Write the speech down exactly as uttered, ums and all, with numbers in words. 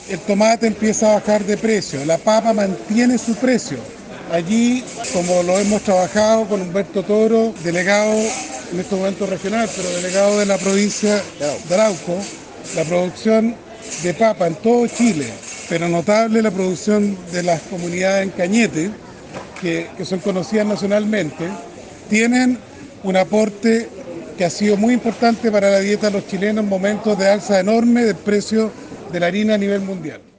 el tomate empieza a bajar de precio, la papa mantiene su precio. Allí, como lo hemos trabajado con Humberto Toro, delegado en este momento regional, pero delegado de la provincia de Arauco, la producción de papa en todo Chile, pero notable la producción de las comunidades en Cañete, que, que son conocidas nacionalmente, tienen un aporte que ha sido muy importante para la dieta de los chilenos en momentos de alza enorme del precio de la harina a nivel mundial.